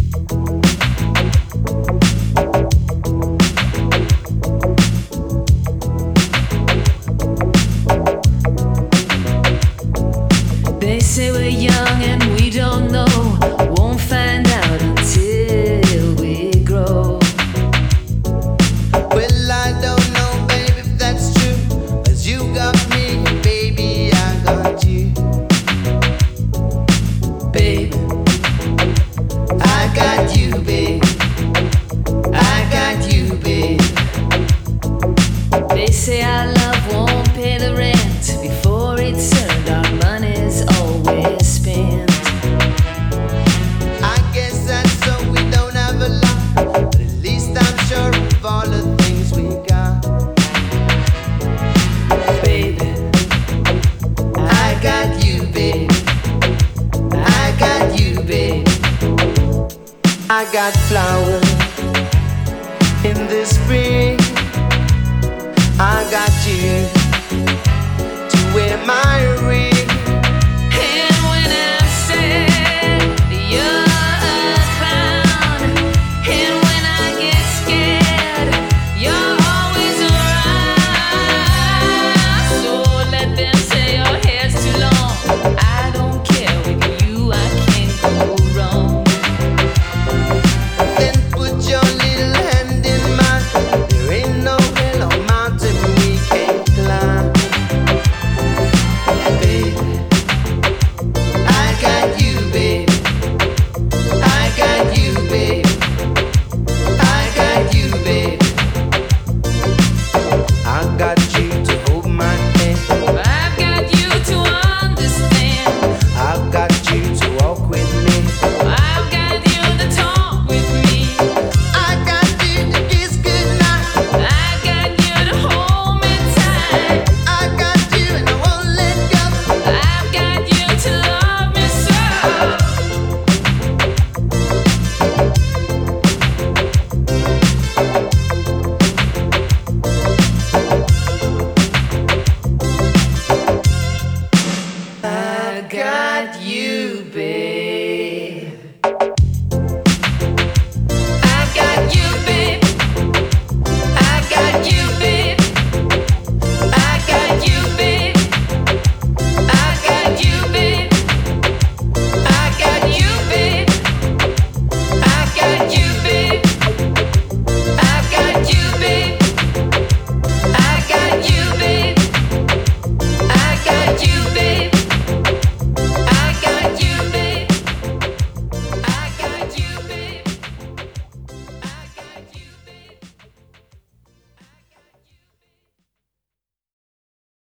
They say we're young and we don't know. Won't find out until we grow. Well, I don't know, baby, if that's true. 'Cause you got me, baby, I got you. Babe, I got you, babe. I got you, babe. they say our love won't pay the rent before it's earned. Our money's always spent. I guess that's so we don't have a lot. But at least I'm sure of all the things we got. Baby, I got you, babe. I got you, babe. I got flowers in the spring. I got you to wear my ring.